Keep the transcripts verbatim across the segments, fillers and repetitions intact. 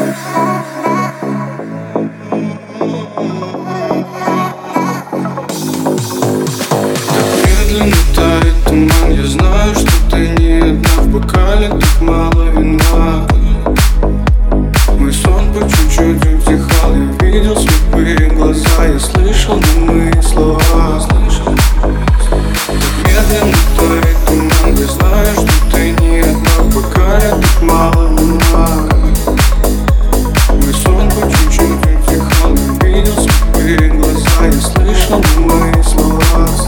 Медленно тает туман, я знаю, что ты не одна. В бокале так мало вина. Мой сон по чуть-чуть утихал. Я видел слепые глаза, я слышал немые слова. Так медленно тает туман, я знаю, что ты не одна. В бокале так мало вина. Мой сон по чуть-чуть утихал. Я видел слепые глаза, я слышал немые слова.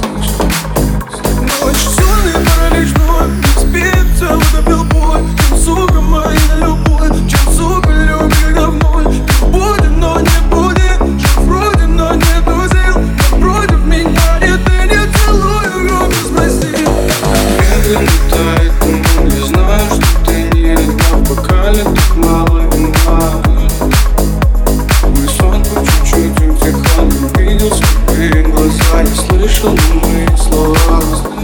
Черный паралич мой, не спит, целый допил боль. Чем, сука, моя любовь, чем, сука, любви говной. Ты будем, но не будем, жив вроде, но нету сил. Напротив меня, и ты не целую, громко спроси. Медленно тает туман, я знаю, что ты не одна. В бокале так мало вина. Мой сон по чуть-чуть утихал. Я видел слепые глаза, я слышал немые слова.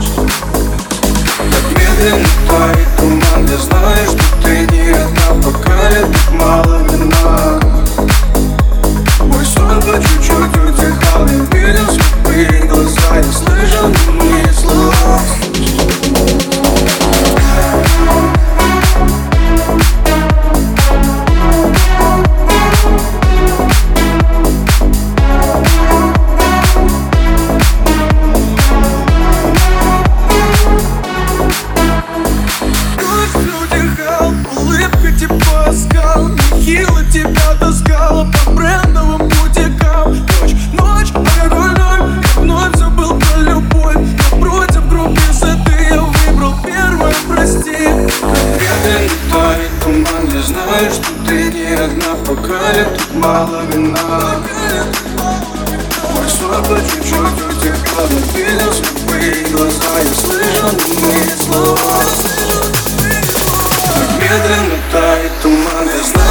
Медленно тает туман, я знаю, что ты не одна. В бокале так мало вина. Мой сон по чуть-чуть утихал. Я видел слепые глаза, я слышал немые слова. Нехило тебя таскала по брендовым бутикам. Ночь, ночь, алкоголь ноль. Я вновь забыл про любовь. Напротив группы ты я выбрал первое, прости. Медленно тает туман, я знаю, что ты не одна. В бокале тут мало вина. Мой сон по чуть-чуть утекал. Я видел слепые глаза, я слышал немые слова. Медленно тает туман, я знаю.